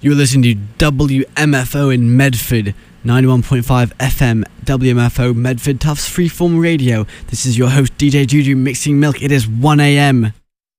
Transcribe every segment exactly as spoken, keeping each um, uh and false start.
You're listening to W M F O in Medford, ninety-one point five F M, W M F O Medford Tufts Freeform Radio. This is your host D J Juju mixing milk. It is one a m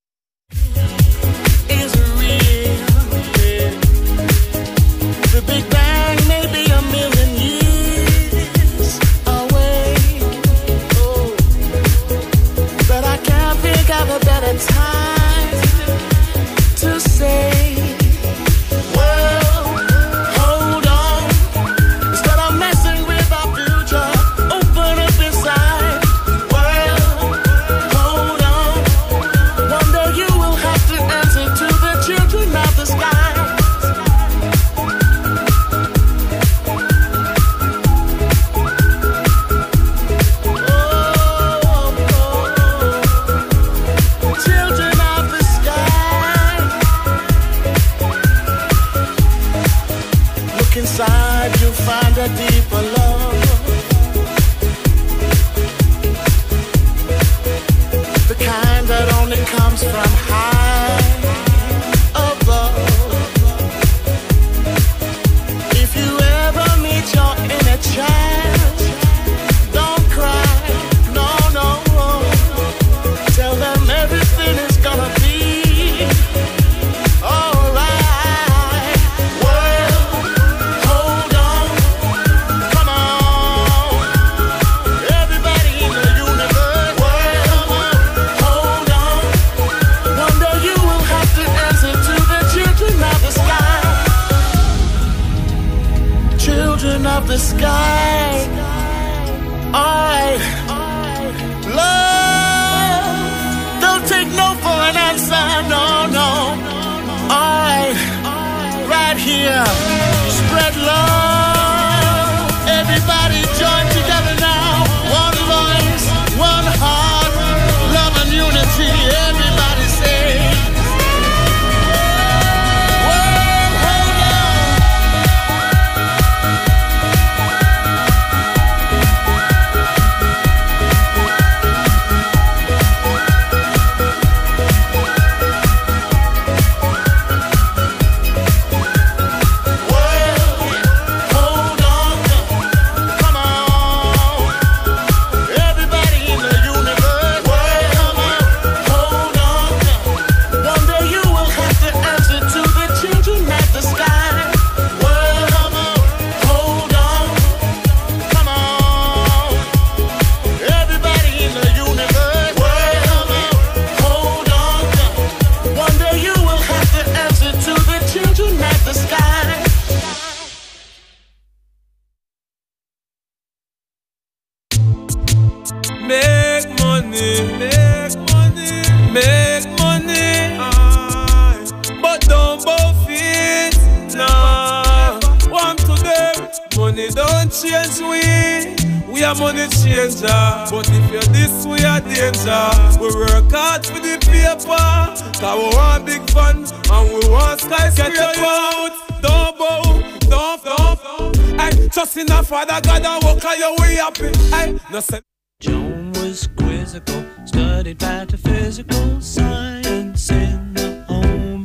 Joan was quizzical, studied metaphysical science in the home.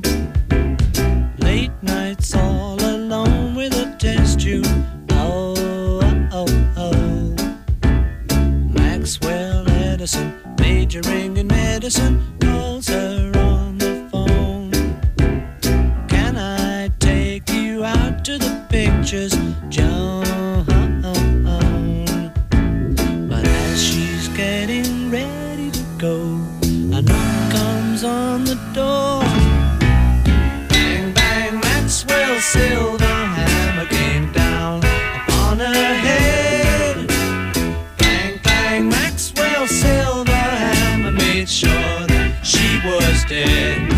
Late nights all alone with a test tube. Oh, oh, oh. Maxwell Edison, majoring in medicine, calls her on the phone. Can I take you out to the pictures, Joan? Getting ready to go, a knock comes on the door. Bang, bang, Maxwell's silver hammer came down upon her head. Bang, bang, Maxwell's silver hammer made sure that she was dead.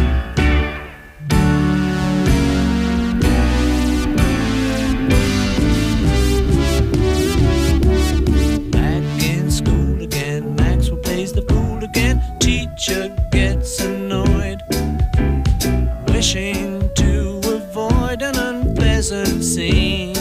Teacher gets annoyed, wishing to avoid an unpleasant scene.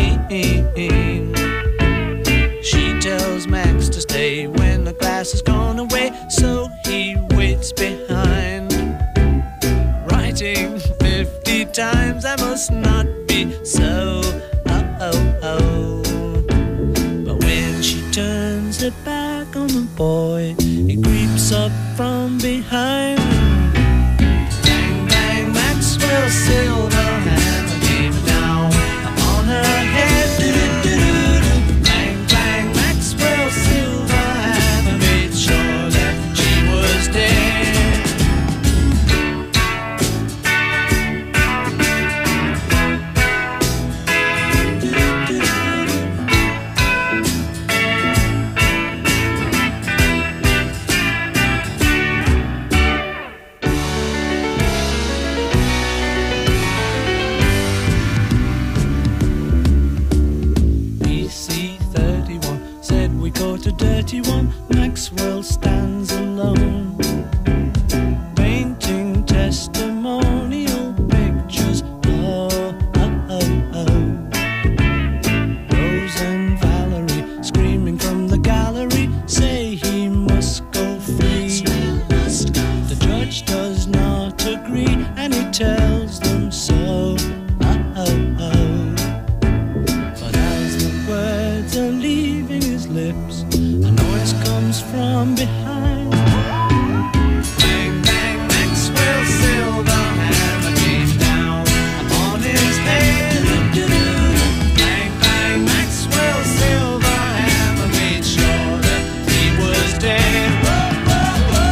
She tells Max to stay when the class has gone away, so he waits behind, writing fifty times I must must not be so. Oh, oh, oh. But when she turns her back on the boy, he creeps up from behind. Bang, bang, Maxwell Silverhammer came down on her head. Do-do-do-do-do. Bang, bang, Maxwell Silverhammer made sure that she was dead. A dirty one, Maxwell stands alone, painting testimonial pictures. Oh, oh, oh, oh. Rose and Valerie screaming from the gallery say he must go free. The judge does not agree and he tells them so. Oh, oh, oh. But as the words are leaving his lips, a noise comes from behind. Bang, bang, Maxwell Silverhammer came down upon his head. Bang, bang, Maxwell Silverhammer made sure that he was dead. Whoa, whoa,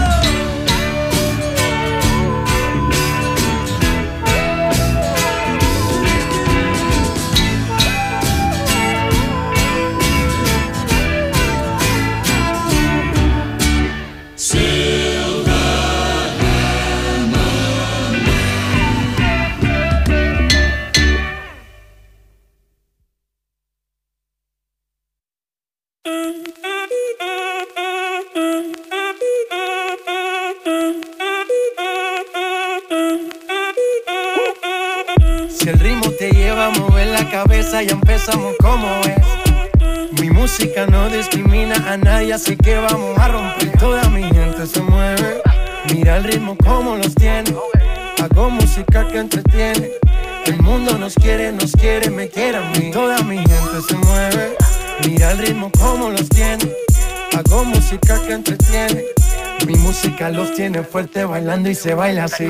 Si el ritmo te lleva a mover la cabeza, ya empezamos como es. Mi música no discrimina a nadie, así que vamos a romper. Toda mi gente se mueve, mira el ritmo como los tiene. Hago música que entretiene. El mundo nos quiere, nos quiere, me quiere a mí. Toda mi gente se mueve, mira el ritmo como los tiene. Hago música que entretiene. Mi música los tiene fuerte bailando y se baila así.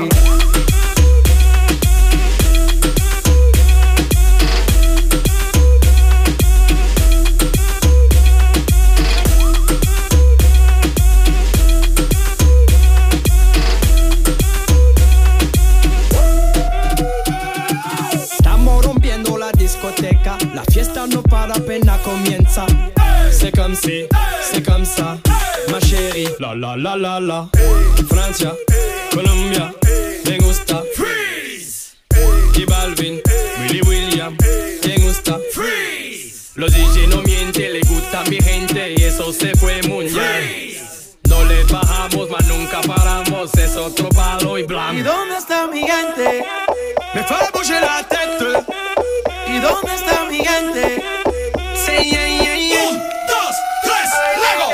La fiesta no para, apenas comienza. C'est comme si, c'est comme ça, ma chérie. La la la la la. Francia, Colombia, me gusta. Freeze. Y Balvin, Willy William, me gusta. Freeze. Los D J no mienten, le gusta mi gente y eso se fue mundial. No le bajamos, mas nunca paramos, es otro palo y blanco. ¿Y dónde está mi gente? Me fait bouger la tête. ¿Y dónde está mi gente? Sí, yeah, yeah, yeah. Un, dos, tres, Lego.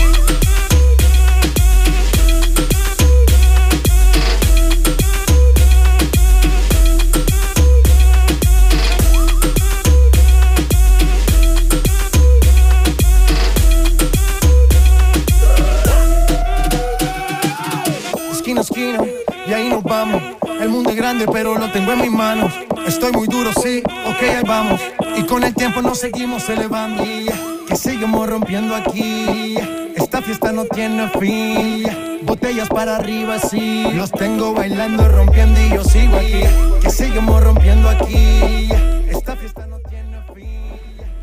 Esquina, esquina, y ahí nos vamos. El mundo es grande, pero lo tengo en mis manos. Estoy muy duro, sí, ok, ahí vamos. Y con el tiempo nos seguimos elevando. Que seguimos rompiendo aquí. Esta fiesta no tiene fin. Botellas para arriba, sí. Los tengo bailando, rompiendo y yo sigo aquí. Que seguimos rompiendo aquí. Esta fiesta no tiene fin.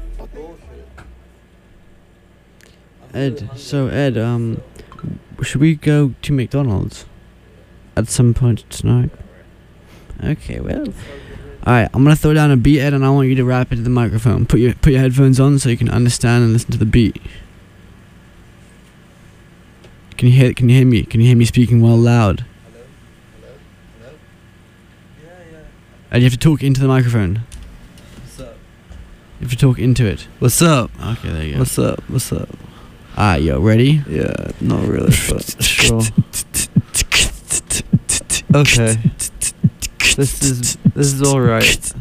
Ed, so Ed, um, should we go to McDonald's at some point tonight? Okay, well, alright, I'm gonna throw down a beat, Ed, and I want you to rap into the microphone. Put your put your headphones on so you can understand and listen to the beat. Can you hear? Can you hear me? Can you hear me speaking well loud? Hello, hello, hello. Yeah, yeah. And you have to talk into the microphone. What's up? You have to talk into it. What's up? Okay, there you go. What's up? What's up? Alright, yo, ready? Yeah, not really, but sure. Okay. This is this is alright.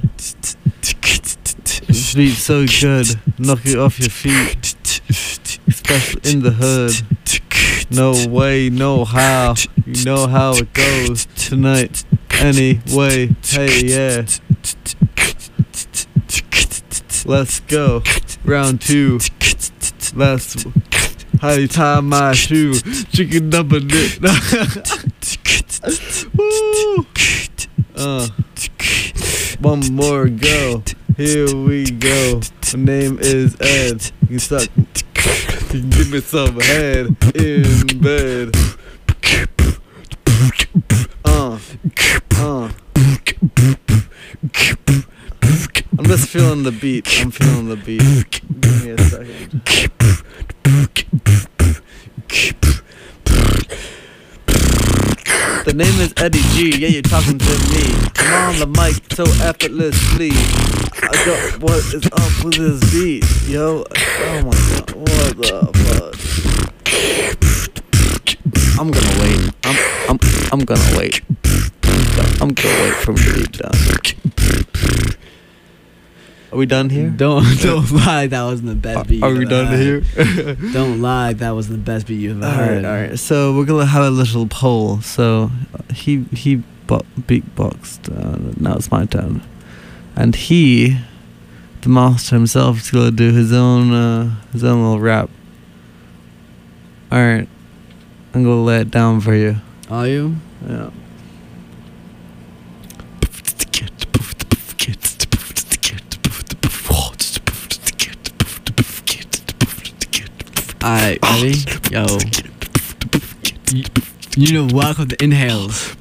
This beat's so good. Knock it off your feet. Especially in the hood. No way, no how. You know how it goes tonight. Anyway, hey yeah. Let's go. Round two. Let's how you tie my shoe. Chicken number knit. Woo. Uh, one more go. Here we go. My name is Ed. You can suck. You can give me some head in bed. Uh, uh. I'm just feeling the beat. I'm feeling the beat. Give me a second. The name is Eddie G, yeah, you're talking to me. I'm on the mic so effortlessly. I got what is up with this beat, yo? Oh my god, what the fuck? I'm gonna wait. I'm I'm I'm gonna wait. I'm gonna wait for him to be done. Are we done here? Don't don't lie, that wasn't the best beat. Are we done here? Don't lie, that wasn't the best beat you've ever All heard. right, all right. So we're gonna have a little poll. So uh, he he bo- beatboxed. Uh, now it's my turn, and he, the master himself, is gonna do his own uh, his own little rap. All right, I'm gonna lay it down for you. Are you? Yeah. Alright, ready? Yo. You, you know, walk with the inhales.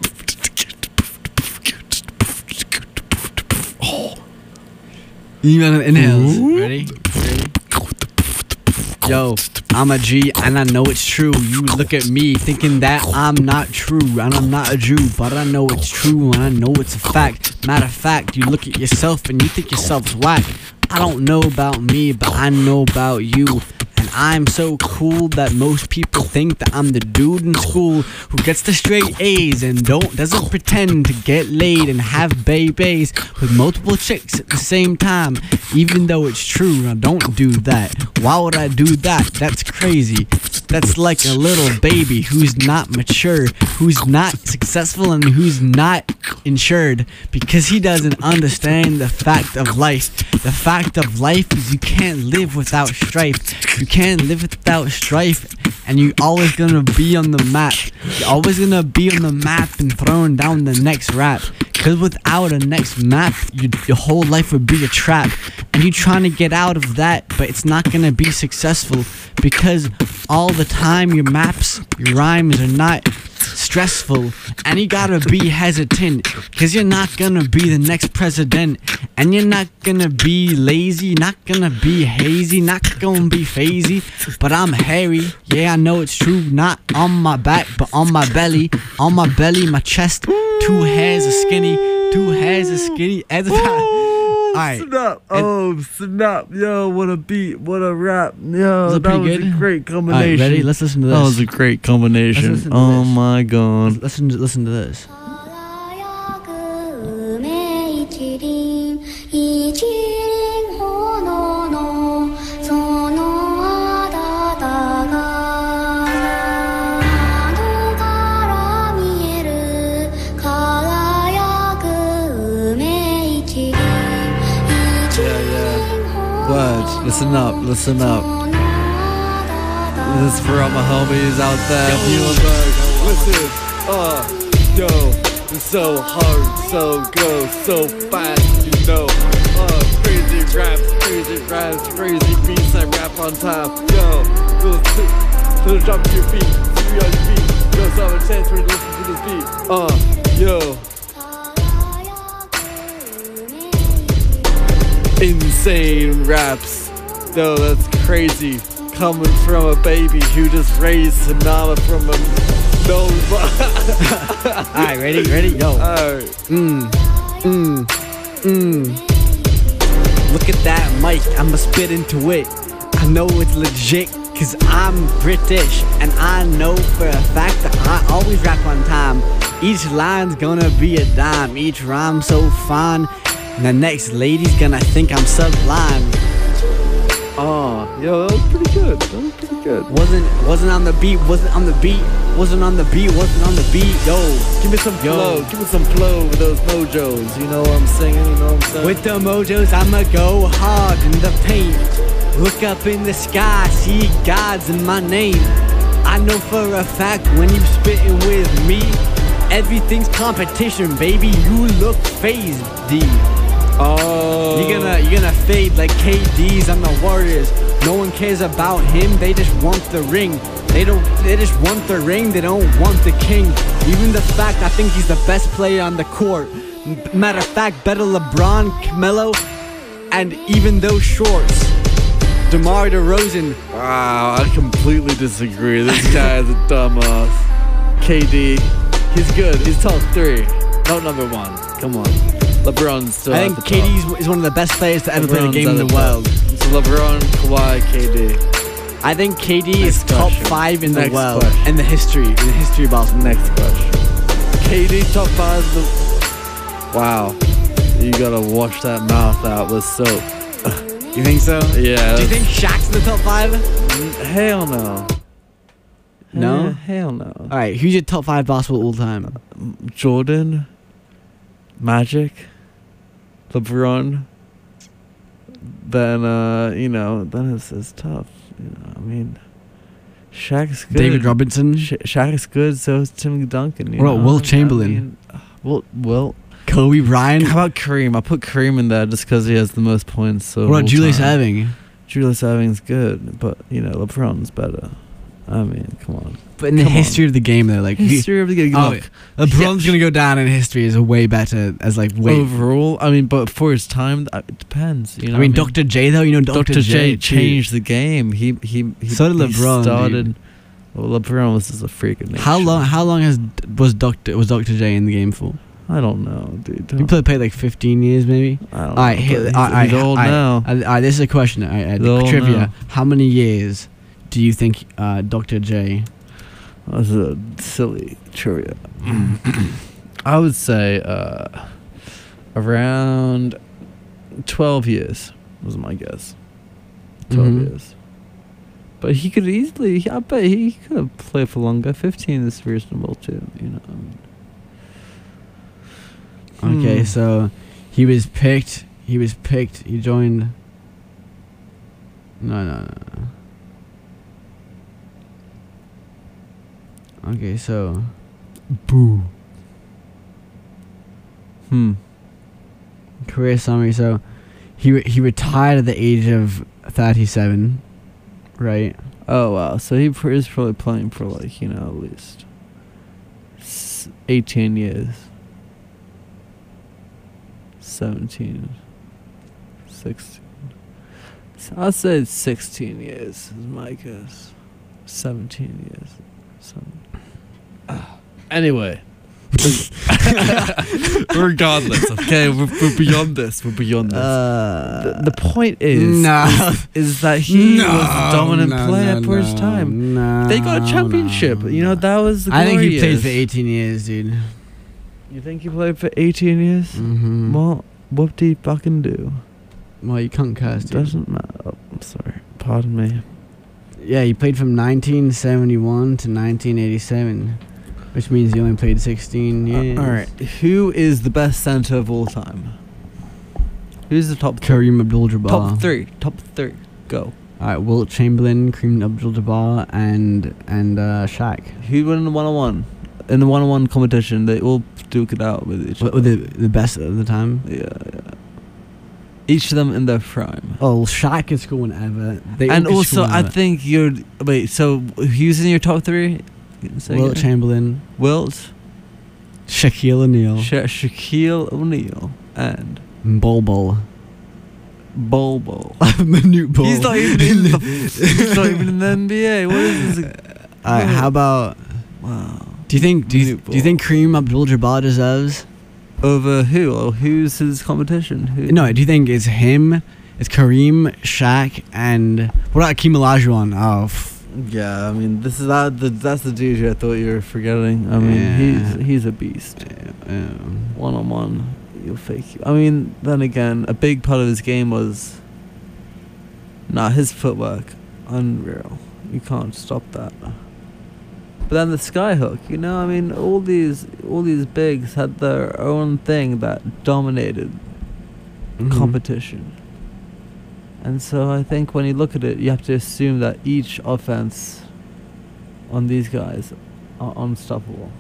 You know the inhales. Ready? Ready? Yo, I'm a G and I know it's true. You look at me thinking that I'm not true and I'm not a Jew, but I know it's true and I know it's a fact. Matter of fact, you look at yourself and you think yourself's whack. I don't know about me, but I know about you. And I'm so cool that most people think that I'm the dude in school who gets the straight A's and don't doesn't pretend to get laid and have babies with multiple chicks at the same time. Even though it's true, I don't do that. Why would I do that? That's crazy. That's like a little baby who's not mature, who's not successful, and who's not insured because he doesn't understand the fact of life. The fact of life is you can't live without strife. You can't live without strife, and you're always gonna be on the map. You're always gonna be on the map and throwing down the next rap. Cause without a next map, you, your whole life would be a trap. And you're trying to get out of that, but it's not gonna be successful. Because all the time your maps, your rhymes are not stressful. And you gotta be hesitant, cause you're not gonna be the next president. And you're not gonna be lazy, not gonna be hazy, not gonna be phasey. But I'm hairy, yeah I know it's true. Not on my back, but on my belly. On my belly, my chest, two hairs are skinny. Two hairs are skinny at the time. Alright. Snap! Oh, snap! Yo, what a beat! What a rap! Yo, Was it that pretty was good? a great combination. Alright, ready? Let's listen to this. That was a great combination. Let's listen to Oh this. my god! Listen to, listen to this. Words, listen up, listen up. This is for all my homies out there. Muhlenberg, listen. Uh, yo, it's so hard, so go, so fast, you know. Uh, crazy raps, crazy raps, crazy beats. I rap on time. Yo, go to, to the drop of your feet, see me on your feet. Yo, so have a chance when you listen to this beat. Uh, yo. Insane raps, though that's crazy. Coming from a baby who just raised Sonama from a no. Alright, ready, ready, yo. Alright. Mmm, mmm, mmm. Look at that mic, I'ma spit into it. I know it's legit, Cause I'm British and I know for a fact that I always rap on time. Each line's gonna be a dime, each rhyme so fine. And the next lady's gonna think I'm sublime. Oh, yo, that was pretty good. That was pretty good. Wasn't wasn't on the beat, wasn't on the beat, wasn't on the beat, wasn't on the beat, yo. Give me some Yo. flow. Give me some flow with those mojos. You know what I'm singing? You know what I'm saying? With the mojos, I'ma go hard in the paint. Look up in the sky, see gods in my name. I know for a fact when you spitting with me, everything's competition, baby. You look phased, D. Oh. You're gonna, you're gonna fade like K D's on the Warriors. No one cares about him, they just want the ring. They don't, they just want the ring, they don't want the king. Even the fact I think he's the best player on the court. M- Matter of fact, better LeBron, Carmelo, and even those shorts. DeMar DeRozan. Wow, I completely disagree. This guy is a dumbass. K D, he's good. He's top three, not number one. Come on. LeBron's still I at think the K top. D's is one of the best players to ever play the LeBron's game at in the the world. So LeBron, Kawhi, K D. I think K D Next is top question. five in Next the world question. in the history, in the history of basketball. Next question. K D top five. The... Wow, you gotta wash that mouth out with soap. You think so? Yeah. Do you think Shaq's in the top five? Hell no. No? Hell, hell no. All right, who's your top five basketball all time? Jordan, Magic, LeBron. Then uh, you know, then it's, it's tough. You know, I mean, Shaq's good. David Robinson. Sha Shaq's good. So is Tim Duncan. You What about know? Wilt Chamberlain? I mean, uh, Wilt, Wilt. Kobe Bryant. How about Kareem? I put Kareem in there just because he has the most points. So What about Julius Erving? Julius Erving's good, but you know LeBron's better. I mean, come on. But in the Come history of the game, though, like History of the game. Oh, Look, LeBron's yeah. gonna go down in history as a way better as like way. overall, I mean, but for his time, uh, it depends. You know, I mean, Doctor J though, you know, Doctor Doctor J J changed the game. He he. he So did he LeBron, Started. dude. Well, LeBron was just a freak of nature. How long? How long has was Doctor was Doctor J in the game for? I don't know, dude. He Don't- played, played like fifteen years, maybe. I don't All right, know, here, but he's, all right, he's all old right, now. All right, this is a question. All right, He's old trivia. now. How many years do you think uh, Doctor J? That's a silly trivia. I would say uh, around twelve years was my guess. Twelve Mhm. years. But he could easily. I bet he could have played for longer. Fifteen is reasonable too. You know. Okay, Hmm. so he was picked. He was picked. He joined. No, no, no. Okay, so. Boo. Hmm. Career summary. So, he re- he retired at the age of thirty-seven, right? Oh wow. So he pr- is probably playing for like you know at least s- eighteen years. seventeen, sixteen. So I'll say sixteen years is my guess. seventeen years. So. Anyway. Regardless, okay? We're, we're beyond this. We're beyond this. Uh, the, the point is, no. is, is that he no, was a dominant no, player no, for his no, time. No, They got a championship. no, You know, that was the I think he glory played years. for eighteen years, dude. You think he played for eighteen years? Mm-hmm. Well, what did he fucking do? Well, you can't curse, It dude. doesn't matter. Oh, I'm sorry. Pardon me. Yeah, he played from nineteen seventy-one to nineteen eighty-seven, which means he only played sixteen years. Uh, all right. Who is the best center of all time? Who's the top three? Kareem Abdul-Jabbar. Top three. Top three. Go. All right, Wilt Chamberlain, Kareem Abdul-Jabbar, and and uh, Shaq. Who won in the one-on-one? In the one-on-one competition, they all duke it out with each What other. were the the best at the time? Yeah, yeah. Each of them in their prime. Oh, well, Shaq could score whenever. They all And could also, score I whenever. think you're... Wait, so who's in your top three? Say Wilt again. Chamberlain, Wilt, Shaquille O'Neal, Sha- Shaquille O'Neal, and Bol Bol. Bol Bol. Manute Bol. He's not even in the... he's not even in the N B A. What is this? All right, how about? Wow. Do you think? Do you, Manute do you think Kareem Abdul-Jabbar deserves? Over who? Or who's his competition? Who? No, do you think it's him, It's Kareem, Shaq, and what about Akeem Olajuwon? Oh, f- Yeah, I mean, this is that. The, that's the dude who I thought you were forgetting. I mean, Yeah. he's he's a beast. yeah. One on one, you'll fake you. I mean, then again, a big part of his game was. Nah, his footwork, unreal. You can't stop that. But then the skyhook, you know, I mean, all these all these bigs had their own thing that dominated Mhm. competition. And so I think when you look at it, you have to assume that each offense on these guys are unstoppable.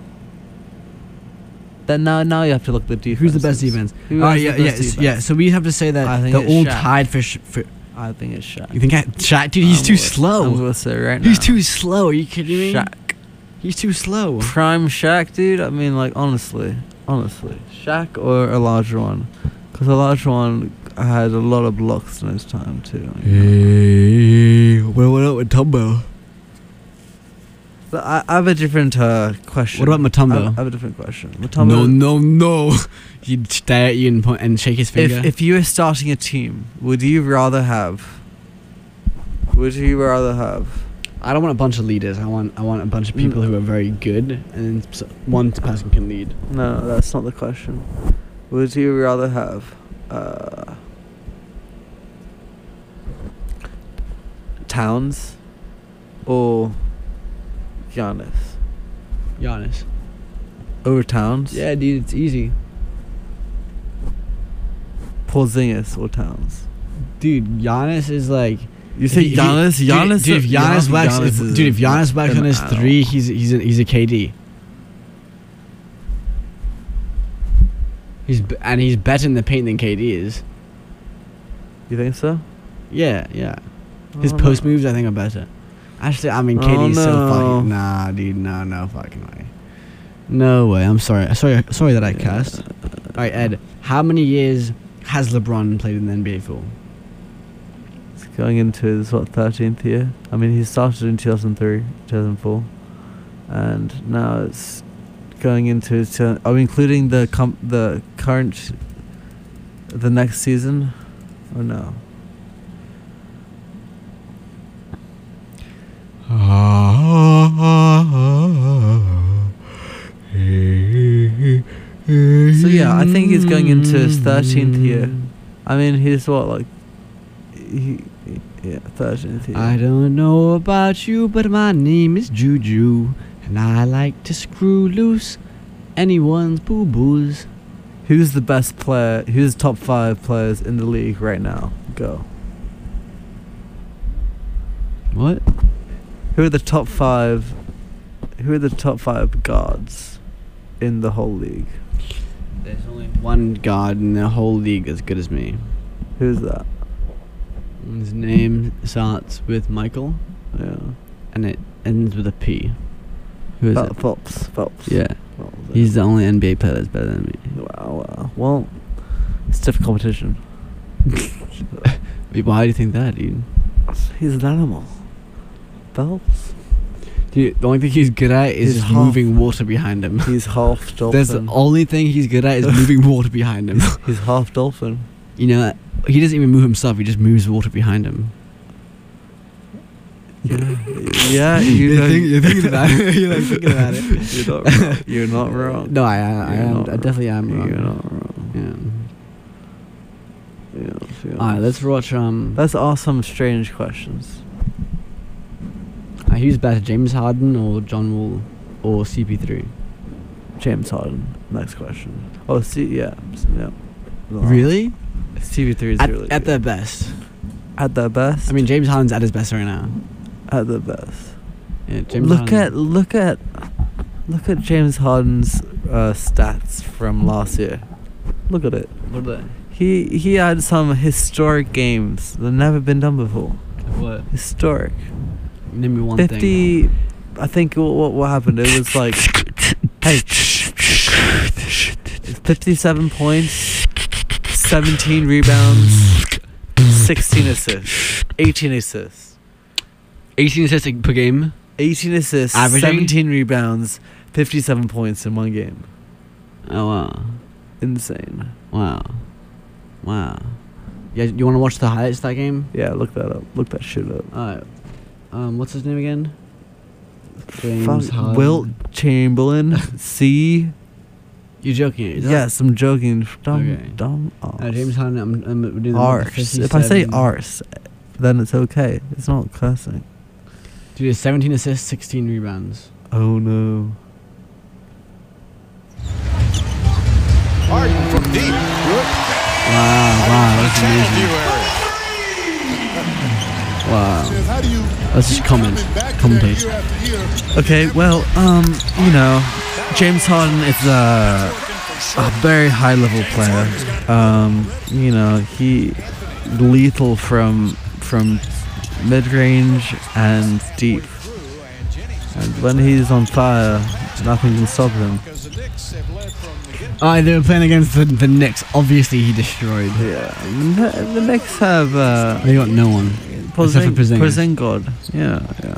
Then now now you have to look at the defense. Who's the best defense? Who Oh has the yeah, best yeah, s- defense? yeah. So we have to say that I think they're it's all Shaq. tied for. Sh- for I think it's Shaq. you think I, Shaq? Dude, he's I'm too gonna- slow. I'm gonna say right now. He's too slow. Are you kidding me? Shaq. He's too slow. Prime Shaq, dude. I mean, like honestly, honestly, Shaq or Olajuwon, because Olajuwon had a lot of blocks in his time too. Hey, what what about Mutombo? But I, I have a different uh, question. What about Mutombo? I, I have a different question. Mutombo. No, no, no. He'd stare at you and point and shake his finger. If if you were starting a team, would you rather have? Would you rather have? I don't want a bunch of leaders. I want I want a bunch of people Mm. who are very good, and then s- one person can lead. No, that's not the question. Would you rather have uh, Towns or Giannis? Giannis. Over Towns? Yeah, dude, it's easy. Porzingis or Towns? Dude, Giannis is like. You say If he- Giannis? dude, Giannis? Dude, if Giannis works, Giannis if, is dude, if Giannis works an on his animal. three, he's he's a, he's a K D. He's b- and he's better in the paint than K D is. You think so? Yeah, yeah. His Oh, post no. moves, I think, are better. Actually, I mean, K D Oh, is so no. fucking nah, dude. No, no fucking way. No way. I'm sorry. Sorry. Sorry that I cursed. All right, Ed. How many years has LeBron played in the N B A for? It's going into his, what, thirteenth year? I mean, he started in two thousand three, two thousand four. And now it's going into his... Turn, are we including the com- the current... The next season? Or no? So yeah, I think he's going into his thirteenth year. I mean, he's what, like... He, he- yeah, thirteenth year. I don't know about you, but my name is Juju, and I like to screw loose anyone's boo boos. Who's the best player? Who's the top five players in the league right now? Go. What? Who are the top five? Who are the top five guards in the whole league? There's only one guard in the whole league as good as me. Who's that? His name starts with Michael, Yeah. and it ends with a P. Who is Fel- it? Phelps. Phelps. Yeah, Phelps, yeah. he's the only N B A player that's better than me. Wow. Wow. Well, it's tough competition. Wait, why do you think that, dude? He's an animal. Phelps. Dude, the only thing he's good at is He's just half- moving water behind him. He's half dolphin. That's the only thing he's good at is moving water behind him. He's half dolphin. You know, he doesn't even move himself. He just moves water behind him. Yeah. Yeah. You You're, know, think, you're thinking about it. You're like thinking about it. You're not wrong. You're not wrong. No, I, I, I You're am. not I definitely am wrong. You're not wrong. Yeah. Yeah, let's be All right, honest. let's watch. Um, Let's ask some strange questions. uh, who's better, James Harden or John Wall or C P three? James Harden. Next question. Oh, see, yeah, s- yeah. Really? C V three is At, really at good. their best. at their best. I mean, James Harden's at his best right now. at their best. Yeah, James look Harden. at look at look at James Harden's uh, stats from last year. Look at it. What are they? He he had some historic games that never been done before. What? Historic. Name me one Fifty. thing. I think what what, what happened? It was like, hey, fifty-seven points, seventeen rebounds, sixteen assists, eighteen assists, eighteen assists per game. eighteen assists, Averaging? seventeen rebounds, fifty-seven points in one game. Oh wow, Insane. wow, wow. Yeah, you want to watch the highlights of that game? Yeah, look that up. Look that shit up. Alright. Um, what's his name again? James Fuck, Harden. Wilt Chamberlain. C. You're joking? Is that- Yes, I'm joking. Dumb, Okay. dumb. Uh, James Harden. I'm, I'm doing the Arse. If I say fifty-seven. arse, then it's okay. It's not cursing. Dude, he has seventeen assists, sixteen rebounds. Oh no. Harden from deep. Wow, wow, that's amazing. Wow. How do you Let's just comment, commentate. year after year? Okay, well, um, you know, James Harden is a, a very high level player. Um, you know, he lethal from from mid range and deep. And when he's on fire, nothing can stop him. Alright, they were playing against the, the Knicks. Obviously, he destroyed. Yeah, the, the Knicks have uh, They got no one. Except for Porzing- Porzingis. Porzingis. Yeah, yeah.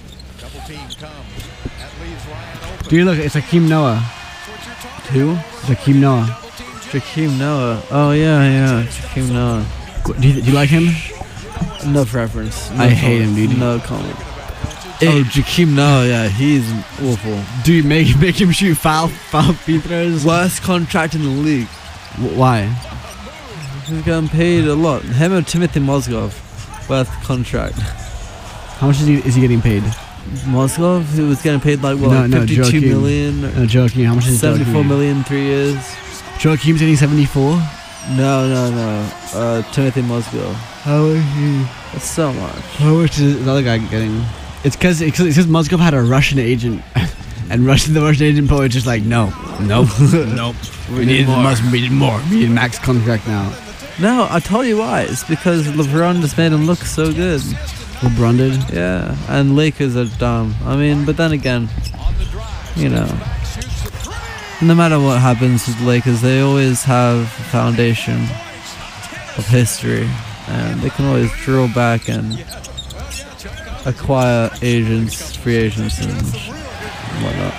Dude, look, it's Akeem Noah. Who? It's Akeem Noah. Jakeem Noah. Oh yeah, yeah, Jakeem Noah. Do you, do you like him? No preference. No I hate him, comment. dude. No comment. Oh, Jakeem Noah, yeah, he's awful. Dude, make make him shoot foul foul free throws. Worst contract in the league. Wh- Why? He's getting paid a lot. Him and Timothy Mozgov. Worst contract. How much is he is he getting paid? Mozgov, he was getting paid like what, No, no, fifty-two Joakim. million, No, Joakim. How much is seventy-four Joakim? million, three years. Joaquim's getting seventy-four. No, no, no. Uh, Timothy Mozgov. How much? That's so much. How much is the other guy getting? It's because it's because Mozgov had a Russian agent, and Russian the Russian agent probably just like no, nope, nope. We need more. must we need more. We need max contract now. No, I told you why. It's because LeBron just made him look so good. LeBron did. Yeah, and Lakers are dumb. I mean, but then again, you know, no matter what happens with the Lakers, they always have a foundation of history, and they can always draw back and acquire agents, free agents, and whatnot.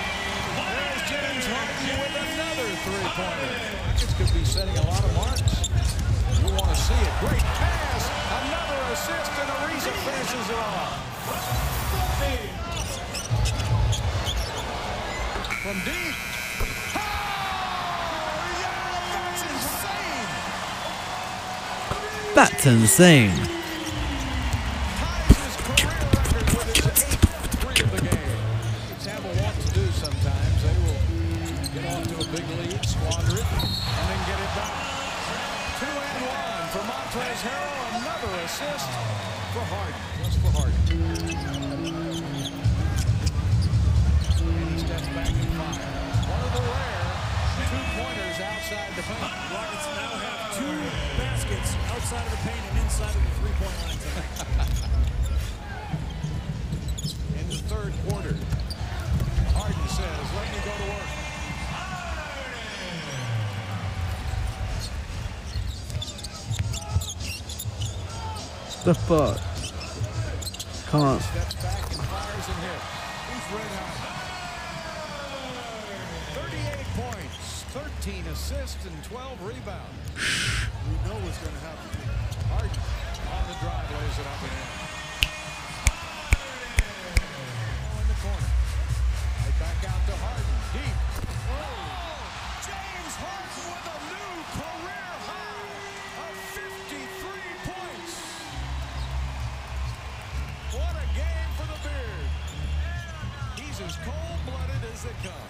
From deep. Oh, yeah, that's insane. That's insane. Tampa wants to do sometimes. They will get off to a big lead, squander it, and then get it back. Two and one for Montrezl Harrell. Another assist for Harden. Just for Harden. And he steps back and fires. One of the rare two-pointers outside the paint. Rockets now have two baskets outside of the paint and inside of the three-point line tonight. In the third quarter, Harden says, let me go to work. The fuck? Can't. Steps back and fires and hits. He's red hot. thirty-eight points, thirteen assists, and twelve rebounds. We know what's going to happen. Harden on the drive, lays it up and in. Oh, in the corner. Right back out to Harden. Deep. Oh, James Harden with a new career high of fifty-three points. What a game for the Beard. He's as cold-blooded as they come.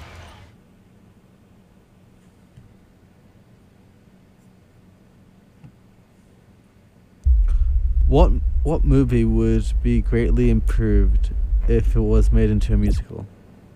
What what movie would be greatly improved if it was made into a musical?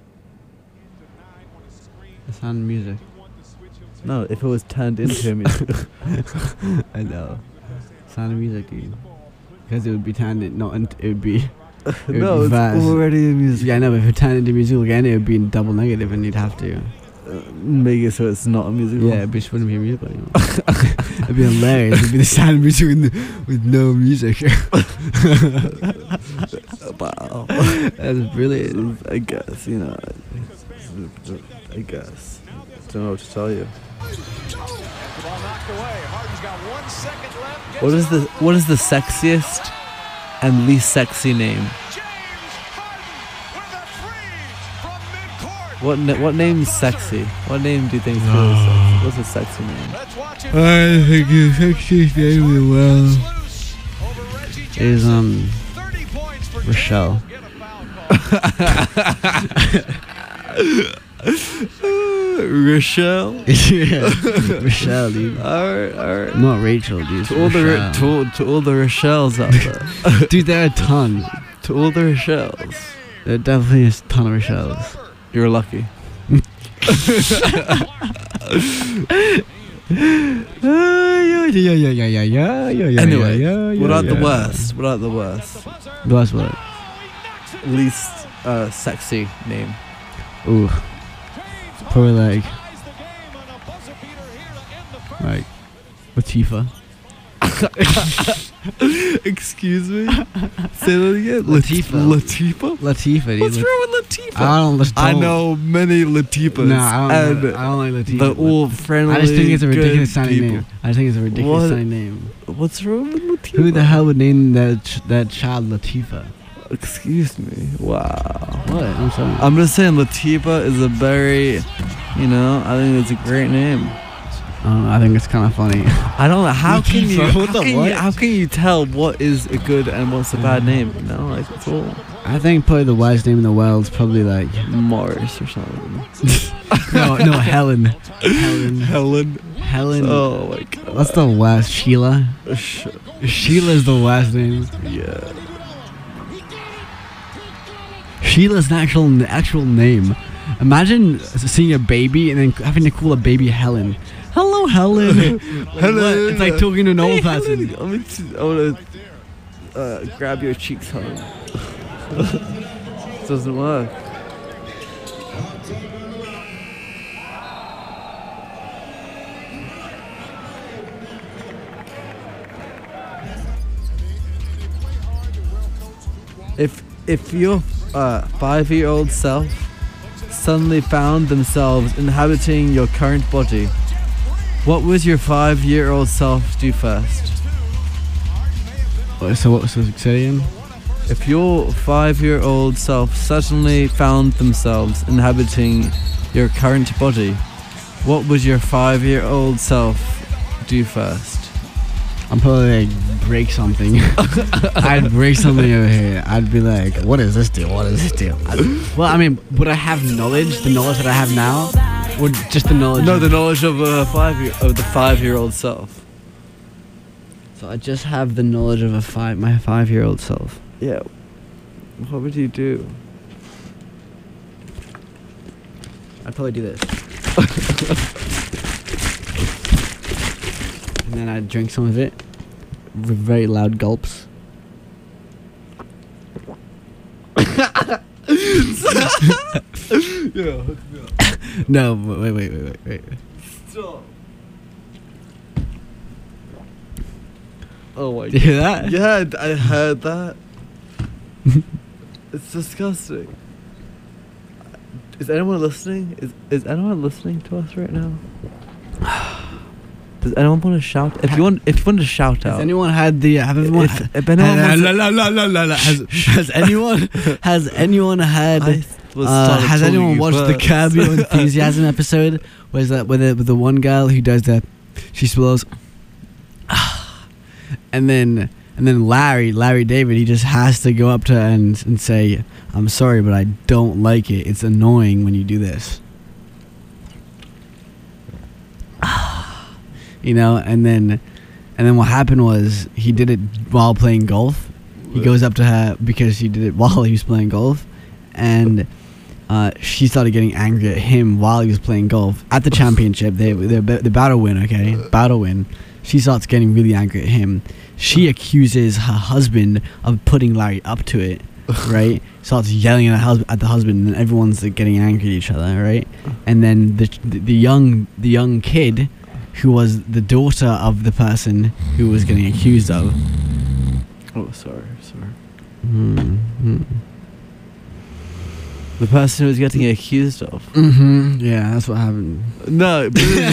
The sound of music. No, if it was turned into a musical. I know. Sound of music, dude. Because it would be turned it not into, it would be. It would no, be it's fast. already a musical. Yeah, I know. But if it turned into musical again, it would be double negative, and you'd have to. Uh, make it so it's not a musical. Yeah, it just wouldn't be a musical anymore. It'd be hilarious. It'd be the sound of music with, with no music. Wow. That's brilliant. I guess, you know. I guess. Don't know what to tell you. The ball knocked away. Harden's got one second left. Gets What is it the off for what is the James sexiest and least sexy name? Harden with a three from midcourt. What na- what name's sexy? What name do you think is really sexy? What's a sexy name? Let's watch it. I think the sexiest name in the world Loose over Reggie is Jackson. um thirty points for Rochelle. Get a foul call. Rochelle. yeah, Rochelle, dude. Alright, alright. Not Rachel, dude. To all the Ro- Rochelle. to, all- to all the Rochelles out there. Dude, there are a ton. To all the Rochelles. There definitely is a ton of Rochelles. You're lucky. yeah, yeah, yeah, yeah, yeah, yeah, yeah. Anyway, yeah, yeah, what are yeah. the worst? What are the worst? The worst what? Least uh, sexy name. Ooh. Probably like, like, Latifah. Excuse me? Say that again? Latifah. Latifah? Latifah, dude. What's Lat- wrong with Latifah? I don't, just I don't- know many Latifahs. No, I don't, and I don't like Latifah. they're but all friendly. I just think it's a ridiculous good sounding people. name. I just think it's a ridiculous What? sounding name. What's wrong with Latifah? Who the hell would name that ch- that child Latifah? Excuse me. Wow. What? I'm sorry. I'm just saying Latifah is a very, you know, I think it's a great name. I don't know, I think it's kind of funny. I don't know. How can you, Latifah, what how the can you, what? how can you tell what is a good and what's a bad name? You know, like it's all I think probably the worst name in the world is probably like Morris or something. no, no, Helen. Helen. Helen. Helen. Oh my god. That's the worst. Sheila. Sh- Sheila's the worst name. yeah. Sheila's an actual actual name. Imagine seeing a baby and then having to call a baby Helen. Hello, Helen. Hello. It's like talking to an old Hey, person. Helen, I'm into, I want to uh, grab your cheeks, Helen. Doesn't work. If if your uh, five-year-old self suddenly found themselves inhabiting your current body, what would your five-year-old self do first? What, so what was the saying? If your five-year-old self suddenly found themselves inhabiting your current body, what would your five-year-old self do first? I'm probably like break something. I'd break something over here. I'd be like, what does this do? What does this do? I'd- well, I mean, would I have knowledge? The knowledge that I have now, or just the knowledge? No, of- the knowledge of a five-year of the five-year-old self. So I just have the knowledge of a five, my five-year-old self. Yeah. What would you do? I'd probably do this. And then I'd drink some of it with very loud gulps. Yeah. No, wait, wait, wait, wait, wait. Stop. Oh my Did you hear that? Yeah, d- I heard that. It's disgusting. Is anyone listening? Is is anyone listening to us right now? Does anyone want to shout? If you want, if you want to shout Has out, anyone had the? Have everyone? if, if anyone has, wants la, la, la, la, la, la, has, has anyone? Has anyone had? I was Uh, started has talking anyone you watched the first. Curb Your Enthusiasm episode? Where's that with the with the one girl who does that? She swallows, and then and then Larry Larry David he just has to go up to her and and say, "I'm sorry, but I don't like it. It's annoying when you do this." You know, and then and then what happened was he did it while playing golf. He goes up to her because he did it while he was playing golf, and uh, she started getting angry at him while he was playing golf at the championship. They they're ba- the battle win, okay, battle win. She starts getting really angry at him. She accuses her husband of putting Larry up to it, right? Starts yelling at, her hus- at the husband, and everyone's like, getting angry at each other, right? And then the the, the young the young kid, who was the daughter of the person who was getting accused of. Oh, sorry, sorry. Mm-hmm. The person who was getting accused of. Mm-hmm. Yeah, that's what happened. No.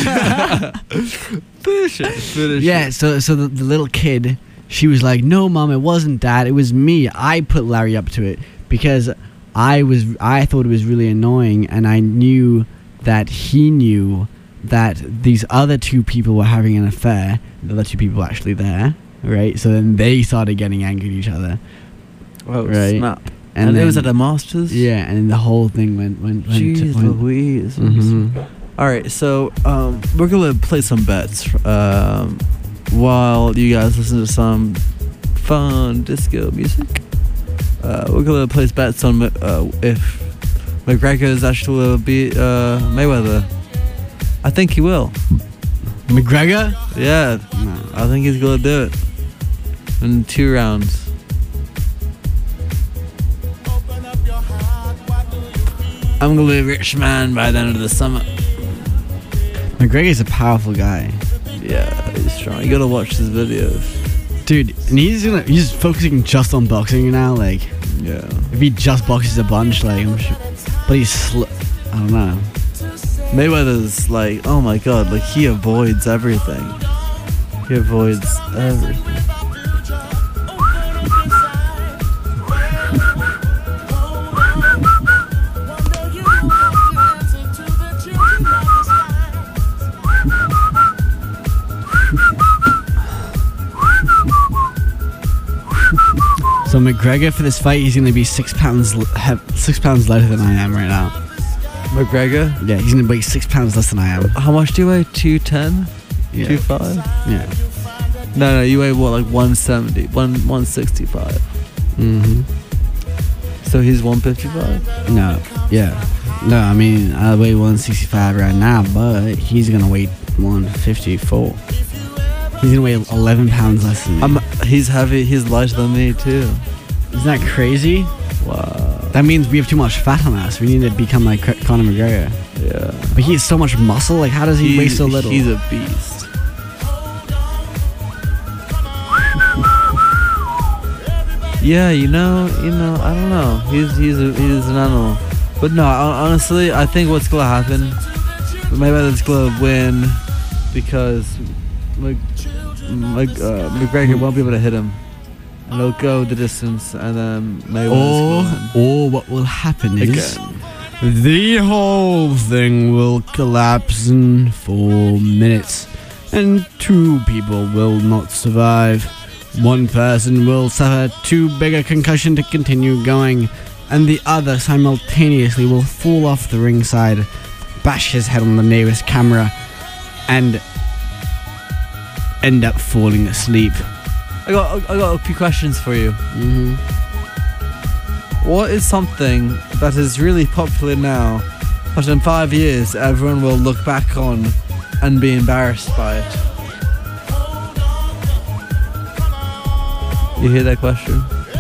Finish it. Finish Yeah, it. so so the, the little kid, she was like, "No, mom, it wasn't that. It was me. I put Larry up to it because I was I thought it was really annoying, and I knew that he knew that these other two people were having an affair. The other two people were actually there, right? So then they started getting angry at each other, Oh, right? snap. And, And, then, it was at a Masters? yeah, and then the whole thing went went went. Jeez to, went Louise. Mhm. All right, so um, we're going to play some bets um, while you guys listen to some fun disco music. Uh, we're going to place bets on uh, if McGregor is actually will beat uh, Mayweather. I think he will. McGregor? Yeah, No. I think he's going to do it in two rounds. I'm going to be a rich man by the end of the summer. McGregor's a powerful guy, Yeah, he's strong. You got to watch his videos. dude, and he's gonna he's focusing just on boxing now. Like, Yeah. if he just boxes a bunch, like, I'm sure, but he's sl- I don't know. Mayweather's like, oh my god, like he avoids everything. He avoids everything. So McGregor for this fight, he's gonna be six pounds l- hev- six pounds lighter than I am right now. McGregor? Yeah, he's gonna weigh six pounds less than I am. How much do you weigh? two ten? Yeah. two five? Yeah. No, no, you weigh what, like one seventy? one, one sixty-five. Mm-hmm. So he's one fifty-five? No. Yeah. No, I mean I weigh one sixty-five right now, but he's gonna weigh one fifty-four. He's gonna weigh eleven pounds less than me. I'm, he's heavy, he's lighter than me too. Isn't that crazy? Wow. That means we have too much fat on us. We need to become like C- Conor McGregor. Yeah. But he has so much muscle. Like, how does he, weigh so little? He's a beast. Yeah, you know, you know, I don't know. He's he's a, he's an animal. But no, hon- honestly, I think what's gonna happen, Mayweather's gonna win because Mc, Mc, uh, McGregor won't be able to hit him, and he'll go the distance, and then Mayweather's Or, gonna or what will happen win is again. the whole thing will collapse in four minutes, and two people will not survive. One person will suffer too big a concussion to continue going, and the other simultaneously will fall off the ringside, bash his head on the nearest camera, and end up falling asleep. I got I got a few questions for you. Mm-hmm. What is something that is really popular now, but in five years everyone will look back on and be embarrassed by it? You hear that question?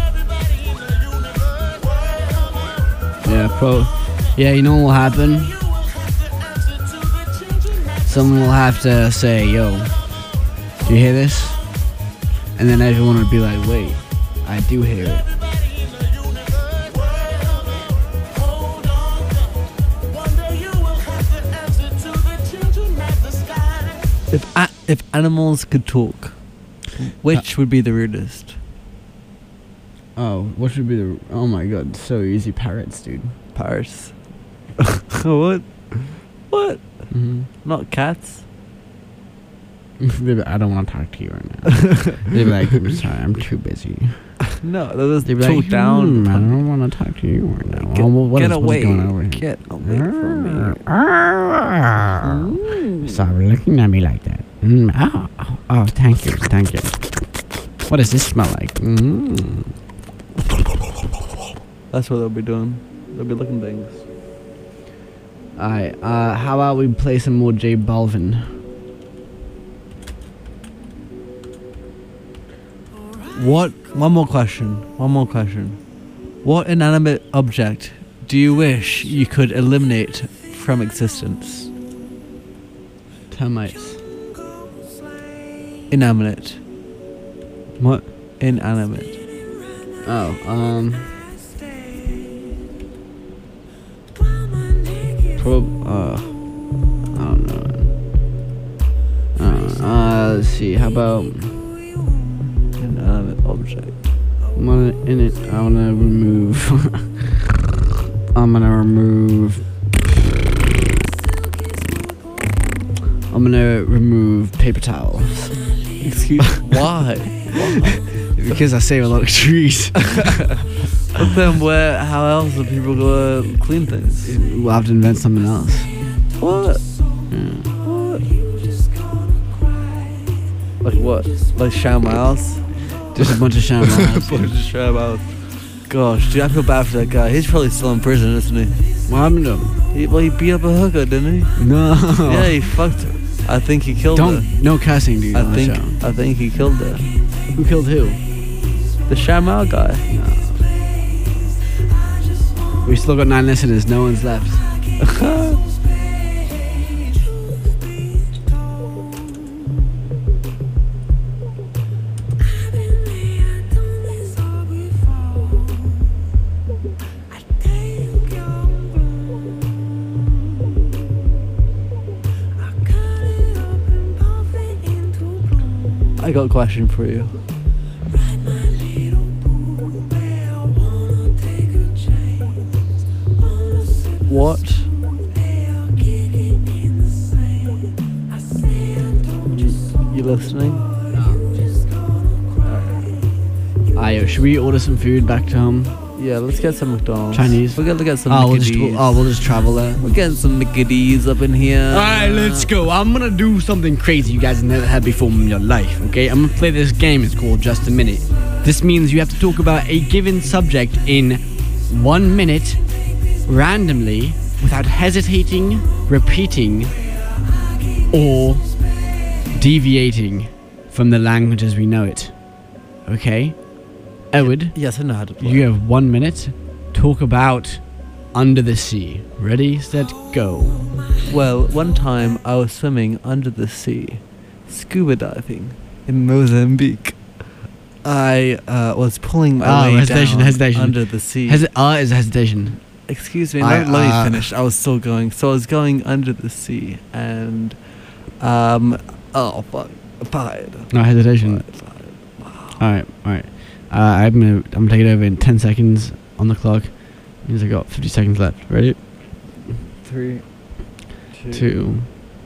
Yeah, pro. Yeah, you know what will happen? Someone will have to say, "Yo, do you hear this?" And then everyone would be like, "Wait, I do hear it." If a- if animals could talk, which would be the rudest? Oh, what should be the? Oh my god, so easy, parrots, dude. Parrots. What? What? Mm-hmm. Not cats? I don't want to talk to you right now. They'd be like, "I'm sorry, I'm too busy." No, they'll just They'd be talk like, down. "Hmm, I don't want to talk to you right now. Get, Oh, well, what get is- what's away. going on over here? Get away from me. Stop looking at me like that. Mm, oh, oh, oh, thank you, thank you. What does this smell like? Mm. That's what they'll be doing. They'll be looking things. Alright, uh, how about we play some more J Balvin? What? One more question. One more question. What inanimate object do you wish you could eliminate from existence? Termites. Inanimate. What? Inanimate. Oh, um... Prob. Uh, I don't know. Uh, uh, let's see. How about Inanimate object. I'm gonna in it. I wanna remove. I'm gonna remove. I'm gonna remove paper towels. Excuse why? Why? Because I save a lot of trees. But then where, how else are people gonna clean things? We'll have to invent something else. What? Yeah. What? Like what? Like shower mouse? Just a bunch of shower A mouths. bunch of shower mouse. Gosh, dude, I feel bad for that guy. He's probably still in prison, isn't he? What happened to him? he well, he beat up a hooker, didn't he? No. Yeah, he fucked her. I think he killed Don't. her. No cussing, dude. I on the think, show. I think he killed her. Who killed who? The Shamal guy. We still got nine listeners. No one's left. I got a question for you. What? You listening? Alright, should we order some food back to home? Yeah, let's get some McDonald's. Chinese? We're gonna get some Oh, we'll just Mickey D's. oh, we'll just travel there. We're getting some Mickey D's up in here. Alright, let's go. I'm gonna do something crazy you guys have never had before in your life, okay? I'm gonna play this game. It's called Just a Minute. This means you have to talk about a given subject in one minute, randomly, without hesitating, repeating, or deviating from the language as we know it. Okay? Edward, Yes, I know how to play. you have one minute. Talk about Under the Sea. Ready, set, go. Well, one time I was swimming under the sea, scuba diving in Mozambique. I uh, was pulling my Oh, way hesitation, down hesitation. under the sea. Hesi- uh is hesitation. Excuse me, I, let, let uh, me finish. I was still going. So I was going under the sea, and um, oh fuck, fired. No hesitation. Fired, fired. All right, all right. Uh, I'm gonna I'm gonna take it over in ten seconds on the clock. Means I got fifty seconds left. Ready? Three, two, Two.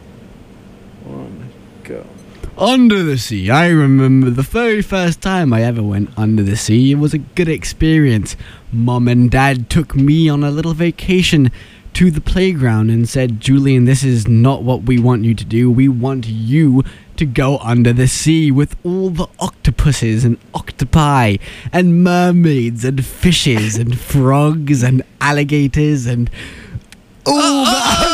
one, go. Under the sea. I remember the very first time I ever went under the sea. It was a good experience. Mom and Dad took me on a little vacation to the playground and said, Julian, this is not what we want you to do. We want you to go under the sea with all the octopuses and octopi and mermaids and fishes and frogs and alligators and all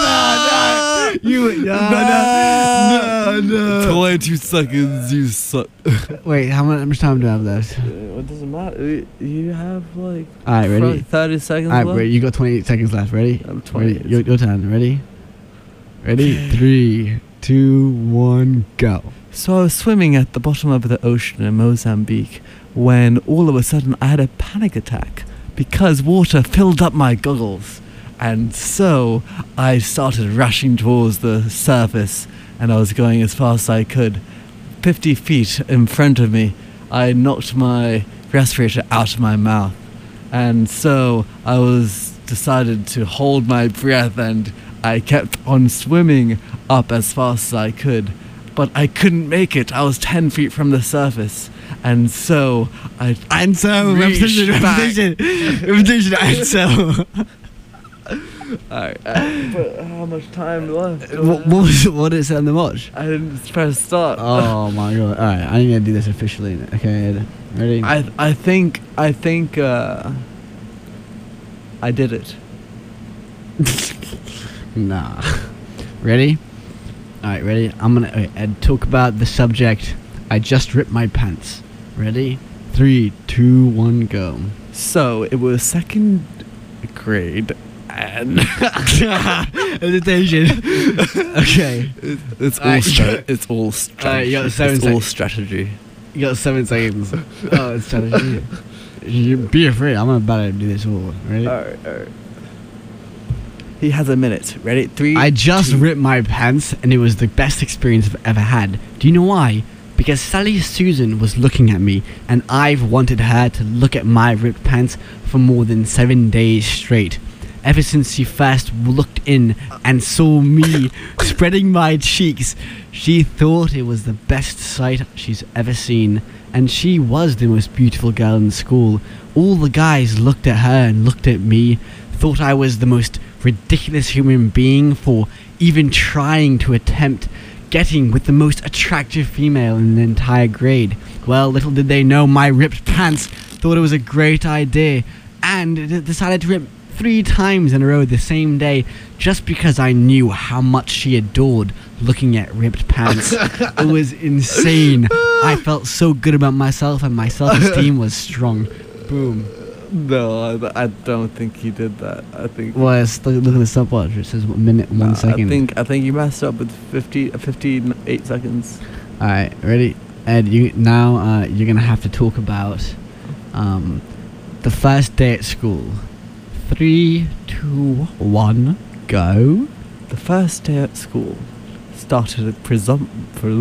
that. You no no no no. twenty-two seconds, you suck. Wait, how much, how much time do I have left? It doesn't matter. You have like All right, ready? thirty seconds All right, left. wait, you got twenty-eight seconds left. Ready? I'm twenty. Ready? Your, your turn. Ready? Ready? Three, two, one, go. So I was swimming at the bottom of the ocean in Mozambique when all of a sudden I had a panic attack because water filled up my goggles. And so I started rushing towards the surface and I was going as fast as I could. fifty feet in front of me, I knocked my respirator out of my mouth. And so I was decided to hold my breath and I kept on swimming up as fast as I could. But I couldn't make it. I was ten feet from the surface. And so I And so, reached repetition, back. repetition, repetition, and so. Alright, uh, but how much time left? what, what was what did it say on the watch? I didn't press start. Oh my god! All right, I need to do this officially. Okay, Ed. Ready? I I think I think uh, I did it. Nah. Ready? All right, ready? I'm gonna okay, Ed, talk about the subject. I just ripped my pants. Ready? Three, two, one, go. So it was second grade, and Hesitation. Okay. it's, it's all Alright, stra- it's all strategy. Alright, you got seven it's all sec- strategy. You got seven seconds. Oh, it's strategy. You be afraid. I'm about to do this all. Ready? Alright, alright. He has a minute. Ready? Three. I just two- ripped my pants, and it was the best experience I've ever had. Do you know why? Because Sally Susan was looking at me, and I've wanted her to look at my ripped pants for more than seven days straight. Ever since she first looked in and saw me spreading my cheeks, she thought it was the best sight she's ever seen. And she was the most beautiful girl in school. All the guys looked at her and looked at me, thought I was the most ridiculous human being for even trying to attempt getting with the most attractive female in the entire grade. Well, little did they know my ripped pants thought it was a great idea, and d- decided to rip three times in a row the same day, just because I knew how much she adored looking at ripped pants. It was insane. I felt so good about myself, and my self-esteem was strong. Boom. No, I, I don't think he did that. I think. Well, let's look, look at the stopwatch. It says one minute, one Nah, second. I think I think you messed up with fifty, uh, fifty-eight seconds. All right, ready, Ed? You now uh, you're gonna have to talk about um, the first day at school. Three, two, one, go. The first day at school started at presum-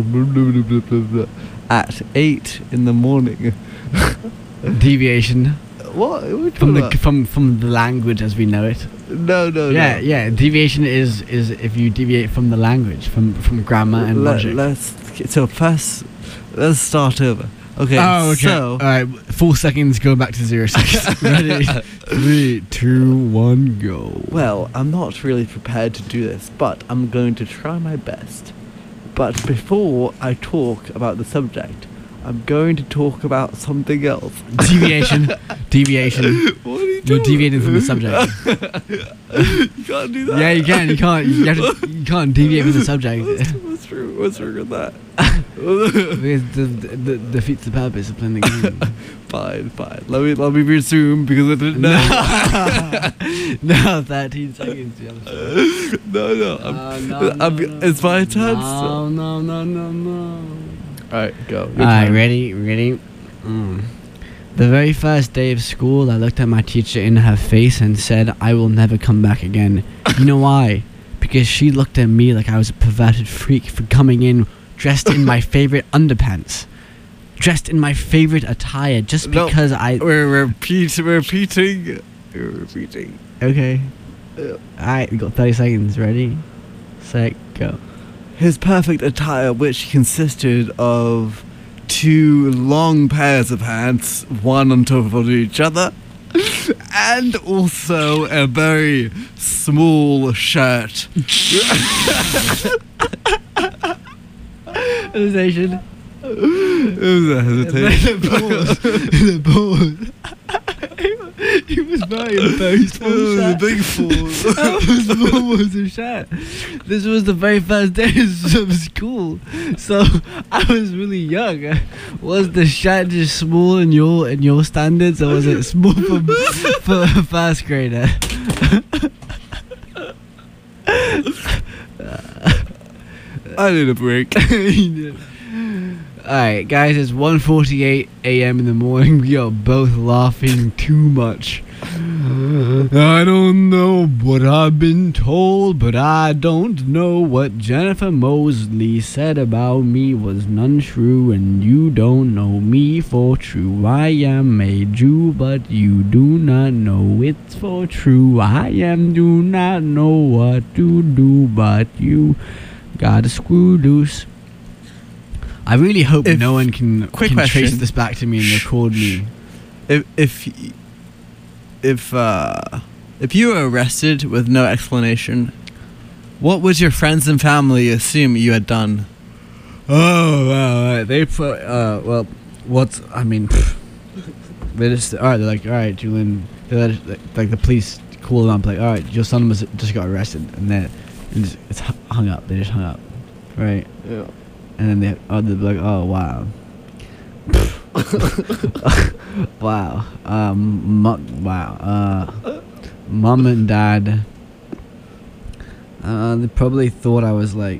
at eight in the morning. Deviation What? What are we from talking the about? from from the language as we know it. No, no, Yeah, no. yeah. Deviation is is if you deviate from the language, from from grammar and Let, logic. Let's so first let's start over. Okay. Oh, okay. So All right, four seconds. Go back to zero seconds. Ready? Three, two, one, go. well, I'm not really prepared to do this, but I'm going to try my best. But before I talk about the subject, I'm going to talk about something else. Deviation, deviation. What are you You're doing? deviating from the subject. You can't do that. Yeah, you can. You can't. You, have to, you can't deviate from the subject. What's, what's wrong? What's wrong with that? Because the, the, the defeats the purpose of playing the game. Fine, fine. Let me let me resume because I didn't know. No, thirteen seconds. You have no, no. I'm, Uh, no, I'm, no, no. it's my turn. No, no, no, no, no. All right, go. Your Alright, turn. ready, ready. Mm. The very first day of school, I looked at my teacher in her face and said, I will never come back again. You know why? Because she looked at me like I was a perverted freak for coming in dressed in my favorite underpants. Dressed in my favorite attire just No, because I... We're repeat, we're repeating. We're repeating. Okay. Yeah. Alright, we got thirty seconds. Ready? Set, go. His perfect attire, which consisted of two long pairs of pants, one on top of each other, and also a very small shirt. Hesitation. It was a hesitation. The pause. He was very embarrassed. It was a big fall. How small was the shirt? This was the very first day of school, so I was really young. Was the shirt just small in your in your standards, or was it small for for a first grader? I need a break. Alright, guys, it's one forty-eight a.m. in the morning. We are both laughing too much. I don't know what I've been told, but I don't know what Jennifer Mosley said about me was none true, and you don't know me for true. I am a Jew, but you do not know it's for true. I am do not know what to do, but you got a screw loose. I really hope If- no one can, quick can trace question. this back to me and record me. If if y- if uh if you were arrested with no explanation, what would your friends and family assume you had done? Oh, wow, they put, uh, well, what's, I mean, pff, they just, alright, they're like, alright, Julian, they're like, like the police call them up, like, alright, your son was just got arrested, and then and just, it's hu- hung up, they just hung up, right? Yeah. And then they, oh, they're like, oh, wow. Wow. Um, mu- wow. Uh, mom and dad, uh, they probably thought I was like,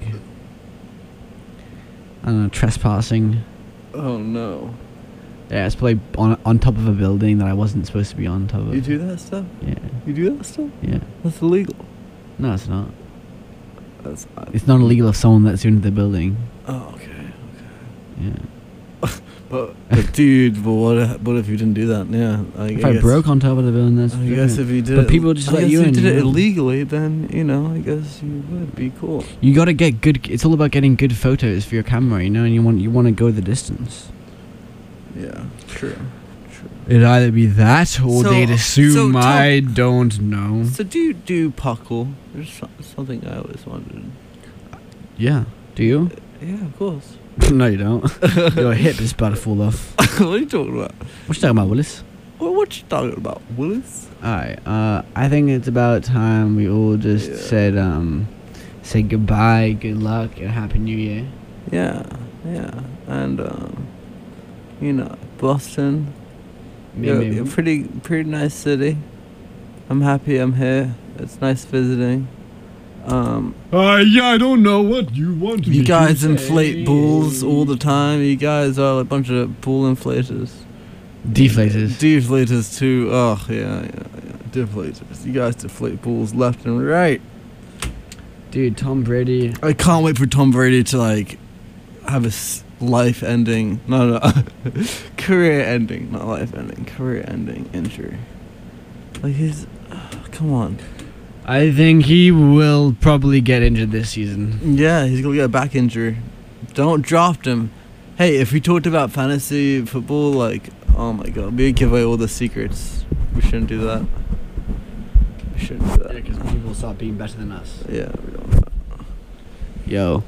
I don't know, trespassing. Oh no. Yeah, it's probably on on top of a building that I wasn't supposed to be on top of. You do that stuff? Yeah, You do that stuff? yeah. That's illegal. No, it's not. That's, uh, It's not illegal if someone lets you into the building. oh, okay. Yeah. But, but dude, but what if, what if you didn't do that? Yeah. I, If I I guess, broke on top of the building, that's I guess different. if you did But it, people just I let guess you if in, did you it know? illegally, then, you know, I guess you would be cool. You gotta get good. It's all about getting good photos for your camera, you know, and you want you want to go the distance. Yeah, true. True. It'd either be that or So- they'd assume so Tom- I don't know. So do you do parkour? There's so- something I always wanted. Yeah. Do you? Yeah, of course. No, you don't. Your hip is about to fall off. What are you talking about? What you talking about, Willis? What, what you talking about, Willis? Alright, uh, I think it's about time we all just Yeah. said, um, say goodbye, good luck, and Happy New Year. Yeah, yeah. And, um, you know, Boston, Me, you're, me, you're me. pretty, pretty nice city. I'm happy I'm here. It's nice visiting. Um, Uh, yeah, I don't know what you want you guys inflate bulls all the time. You guys are a bunch of bull inflators. Deflators. Deflators too. Oh, yeah, yeah, yeah. Deflators. You guys deflate bulls left and right. Dude, Tom Brady. I can't wait for Tom Brady to, like, have a s- life-ending, no, no, career-ending, not life-ending, career-ending injury. Like, he's, come on. I think he will probably get injured this season. Yeah, he's gonna get a back injury. Don't draft him. Hey, if we talked about fantasy football, like, oh my god, we give away all the secrets. We shouldn't do that. We shouldn't do that. Yeah, because people will start being better than us. Yeah, we don't know. Yo.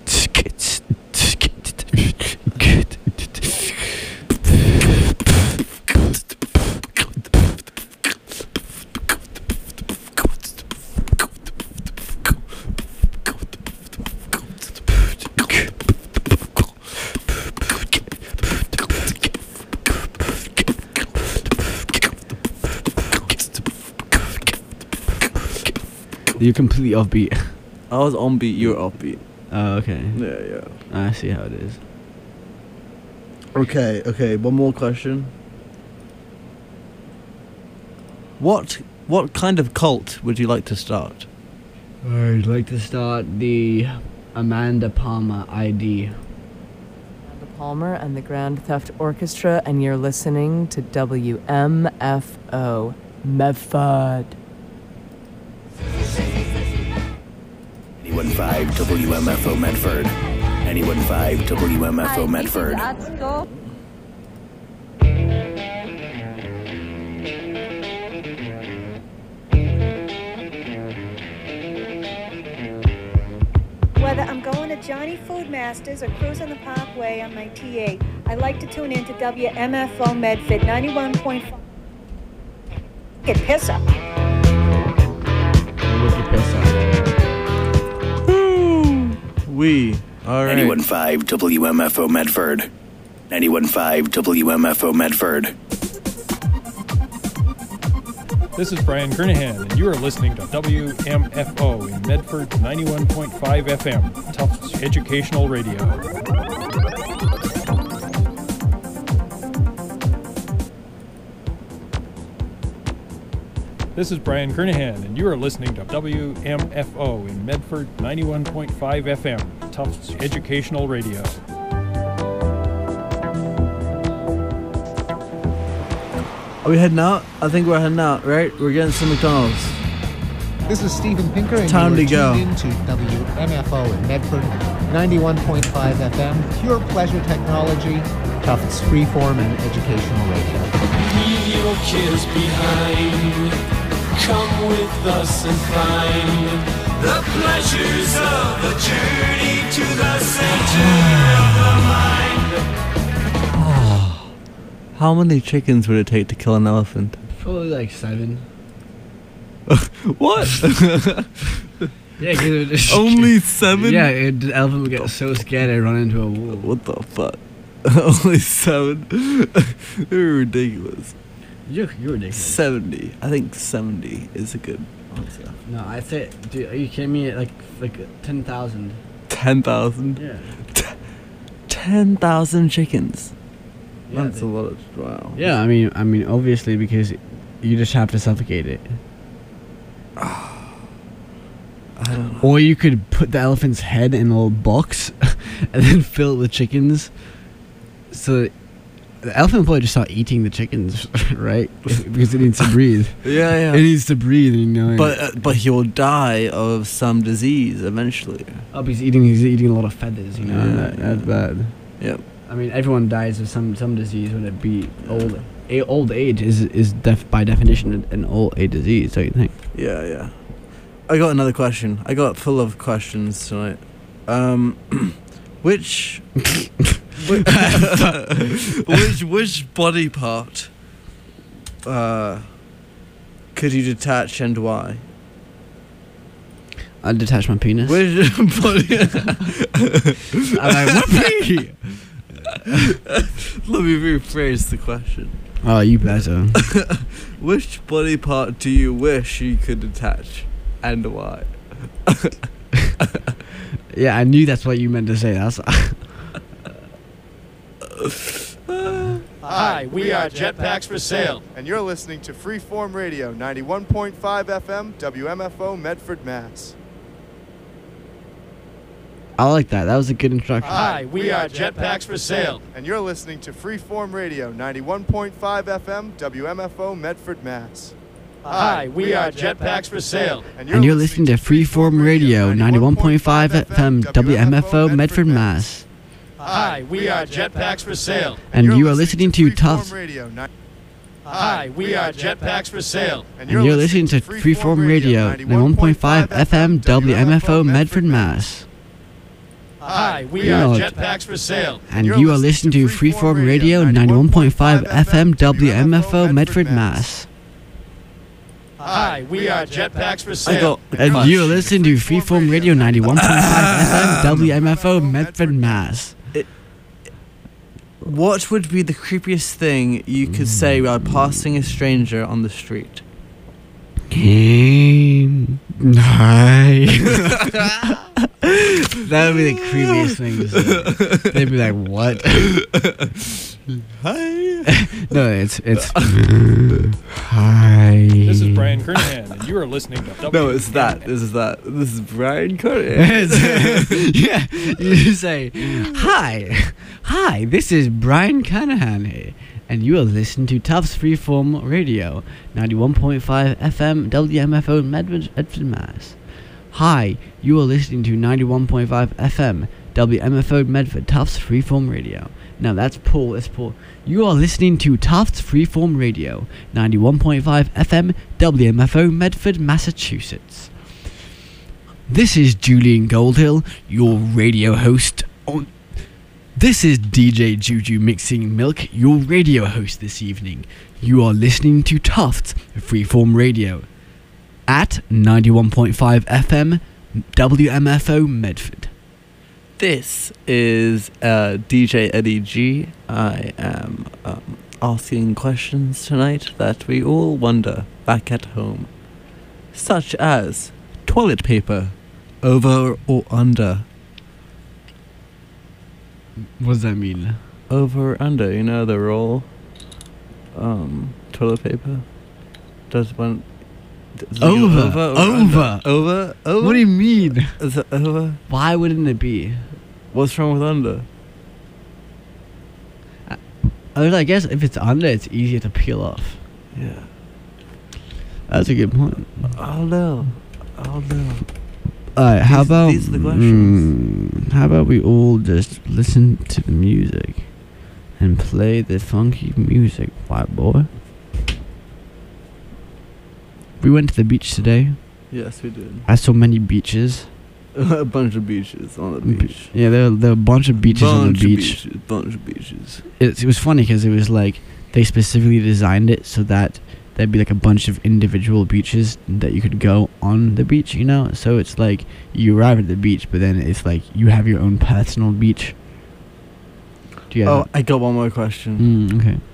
You're completely offbeat. I was on beat, you were off beat. Oh, okay. Yeah, yeah. I see how it is. Okay, okay, one more question. What what kind of cult would you like to start? I'd like to start the Amanda Palmer I D. Amanda Palmer and the Grand Theft Orchestra, and you're listening to W M F O Medford. ninety-one point five W M F O Medford. ninety-one point five W M F O Medford. Whether I'm going to Johnny Food Masters or cruising the Parkway on my T eight, I like to tune in to W M F O Medford ninety-one point five. Get pisser. We. Alright. ninety-one point five W M F O Medford. ninety-one point five W M F O Medford. This is Brian Kernahan, and you are listening to W M F O in Medford ninety-one point five F M, Tufts Educational Radio. This is Brian Kernahan, and you are listening to W M F O in Medford ninety-one point five F M, Tufts Educational Radio. Are we heading out? I think we're heading out, right? We're getting some McDonald's. This is Stephen Pinker, and Time you are to go. tuned in to W M F O in Medford, ninety-one point five F M, pure pleasure technology, Tufts freeform and educational radio. Leave your kids behind. Come with us and find the pleasures of a journey to the center of the mind. How many chickens would it take to kill an elephant? Probably like seven. What? Yeah, cause it would just Only seven? Yeah, it, the elephant would get so scared it'd run into a wall. What the fuck? Only seven? You're ridiculous. You're, you're ridiculous. seventy. I think seventy is a good answer. No, I'd say, dude, are you kidding me? Like, like ten thousand. ten thousand? Yeah. ten thousand chickens. Yeah, That's they- a lot of, wow. Yeah, I mean, I mean, obviously because you just have to suffocate it. I don't know. Or you could put the elephant's head in a little box and then fill it with chickens. So the elephant will probably just start eating the chickens, right? Because it needs to breathe. Yeah, yeah. It needs to breathe, you know. But uh, but he will die of some disease eventually. Oh, because he's eating, he's eating a lot of feathers, you know. Yeah, that, that's yeah. bad. Yep. I mean, everyone dies of some some disease, whether it be old. A, old age is is def, by definition an, an old age disease, don't you think? Yeah, yeah. I got another question. I got full of questions tonight. Um, which, which, which which body part uh could you detach and why? I'd detach my penis. Which body? I'm like, whoopee! Let me rephrase the question. Oh, you better. Which body part do you wish you could detach, and why? Yeah, I knew that's what you meant to say. That's. Hi, we are Jetpacks for Sale. And you're listening to Freeform Radio, ninety-one point five F M, W M F O, Medford, Mass. I like that. That was a good introduction. Hi, we are Jetpacks for Sale. And you're listening to Freeform Radio, ninety-one point five F M, W M F O, Medford, Mass. Hi, we are Jetpacks for Sale. And you're, and you're listening to Freeform Radio, ninety-one point five F M, W M F O, Medford, Mass. Hi, we are Jetpacks for Sale. And you are listening to Tufts. Hi, we are Jetpacks for Sale. And you're listening to Freeform Radio, ninety-one point five F M, W M F O, Medford, Mass. Hi, we are Jetpacks for Sale. And you are listening to Freeform Radio, ninety-one point five F M, W M F O, Medford, Mass. Hi, we are Jetpacks for Sale. And you are listening to Freeform Radio, ninety-one point five F M, W M F O, Medford, Mass. It, what would be the creepiest thing you could say while passing a stranger on the street? Hi. That would be the creepiest thing to say. They'd be like, what? Hi. No, it's it's hi. This is Brian Kernahan, and you are listening to W. No, it's that. This is that. This is Brian Kernahan. Yeah, you say, hi, hi. This is Brian Kernahan here, and you are listening to Tufts Freeform Radio, ninety-one point five F M, W M F O, Medford, Medford, Mass. Hi, you are listening to ninety-one point five F M, W M F O, Medford, Tufts Freeform Radio. Now that's Paul, that's Paul. You are listening to Tufts Freeform Radio, ninety-one point five F M, W M F O, Medford, Massachusetts. This is Julian Goldhill, your radio host. On This is D J Juju Mixing Milk, your radio host this evening. You are listening to Tufts Freeform Radio at ninety-one point five F M, W M F O, Medford. This is uh, D J Eddie G. I am um, asking questions tonight that we all wonder back at home, such as toilet paper, over or under? What does that mean? Over or under, you know the roll. Um, toilet paper. Does one? Does it go Over, over, or over, under? over, over. What do you mean? Is it over? Why wouldn't it be? What's wrong with under? I, I mean, I guess if it's under, it's easier to peel off. Yeah. That's a good point. Oh no. Oh no. Alright, how These- about these are the questions. mm, how about we all just listen to the music and play the funky music, white boy? We went to the beach today. Yes, we did. I saw many beaches. A bunch of beaches on the beach. Yeah, there were, there were a bunch of beaches on the Bunch of beach. beaches, bunch of beaches. It, it was funny because it was like they specifically designed it so that there'd be like a bunch of individual beaches that you could go on the beach, you know? So it's like you arrive at the beach, but then it's like you have your own personal beach. Do you get Oh, that? I got one more question. Mm, okay.